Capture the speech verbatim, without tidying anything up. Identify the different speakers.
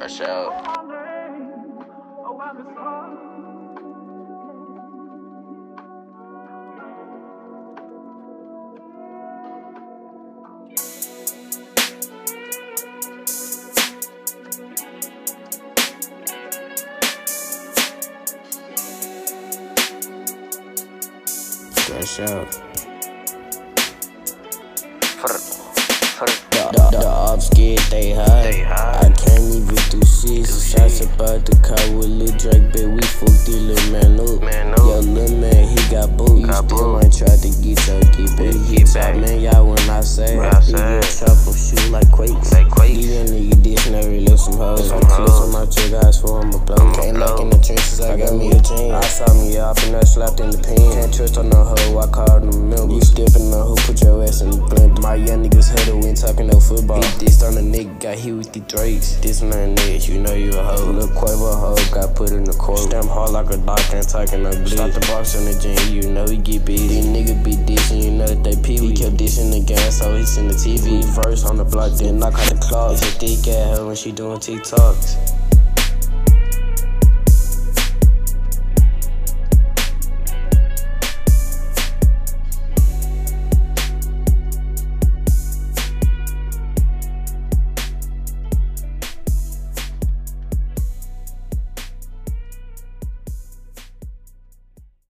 Speaker 1: Crash out.
Speaker 2: Crash out.
Speaker 1: The,
Speaker 2: the, the ops scared they high. I can't even do shit. Shots about the car with Lil Drake, but we fucked the little man up.
Speaker 1: Man
Speaker 2: Yo, little man, he got boot. You still ain't tried to get your get back. He top, man, y'all when I say. He get chop up, shoot like quakes. These young nigga dissing, they really some hoes. I'm close on my chick, eyes for him, a blow. Can't look in the trenches, I got me a chain. I saw me off and I slapped in the pen. Can't trust on no hoe, I called them members. You stepping on who, put your ass in the blender. My young niggas huddle, we ain't talking no football. He dissed on the nigga, got hit with the Drakes. This man niggas, you know you a hoe. Lil' Quavo hoe, got put in the court. Stamp hard like a doctor, ain't talking no bleed. Stop the box on the gym, you know he get busy. These niggas be dissing, you know that they pee. We kept dissing the game, so it's in the T V. Verse on the block, then knock out the clock. It's a thick ass hoe when she doing TikToks.